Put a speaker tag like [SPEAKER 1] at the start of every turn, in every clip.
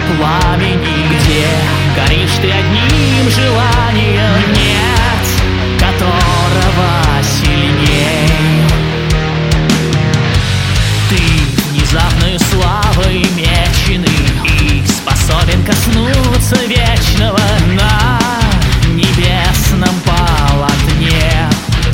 [SPEAKER 1] пламени, где горишь ты одним желанием, нет которого сильней. Ты внезапной славой меченый и способен коснуться вечного на небесном полотне.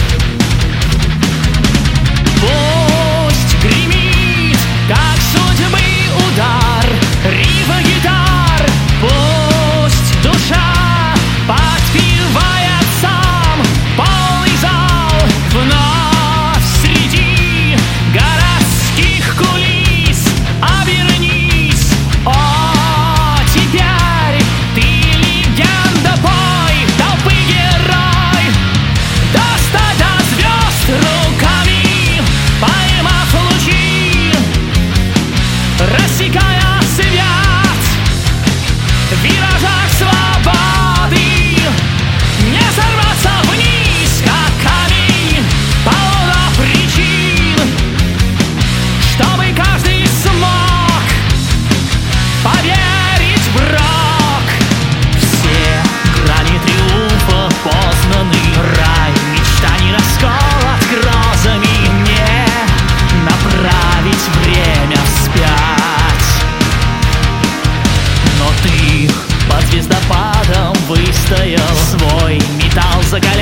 [SPEAKER 1] Пусть гремит, как судьбы удар, рифа гитар, пусть душа подпевает сам полный зал. Вновь среди городских кулис обернись, о, теперь ты легенда, пой, толпы герой. Достать до звезд руками, поймав лучи, рассекая свет в виражах свободы, не сорваться вниз, как камень, полно причин, чтобы каждый смог поверить в рок. Все грани триумфа познаны, рай мечтаний расколот грозами, не направить время вспять. Но ты под звездопадом выстоял, свой металл закалял